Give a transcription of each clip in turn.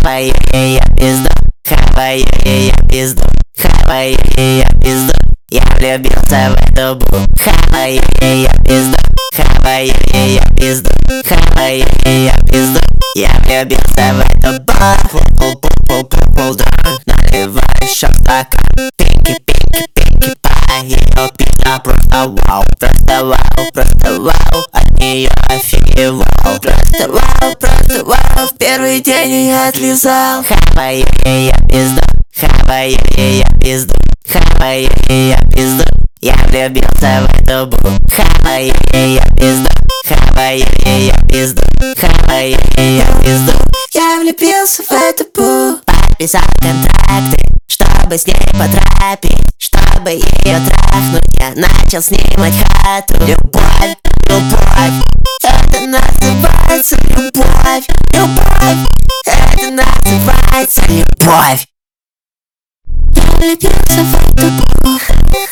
Хаваю я пизду, хаваю я пизду, хаваю я пизду. Я влюбился в эту бу. Хаваю я пизду, хаваю я пизду, хаваю я пизду. Я влюбился в эту бу. Наливай еще стакан. Пинки, пай. Ее пизда просто вау. Просто вау. От нее офигевал. Просто вау. В первый день я отлизал. Хаваю я пизду, хаваю я пизду, хаваю я пизду. Я влюбился в эту бу. Хаваю я пизду, хаваю я пизду, хаваю я пизду. Я влюбился в эту бу. Подписал контракты, чтобы с ней потрапить, чтобы ее трахнуть. Я начал снимать хату. Любовь, это называется любовь. Это называется любовь. Я влюбился в эту бу.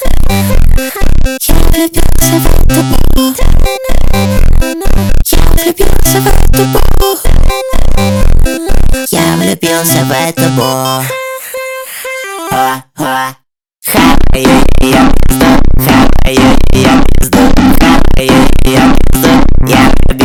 Я влюбился в эту бу. Я влюбился в эту бу. Я влюбился в эту бу. Хаваю я пизду, хаваю я пизду, хаваю я пизду. Я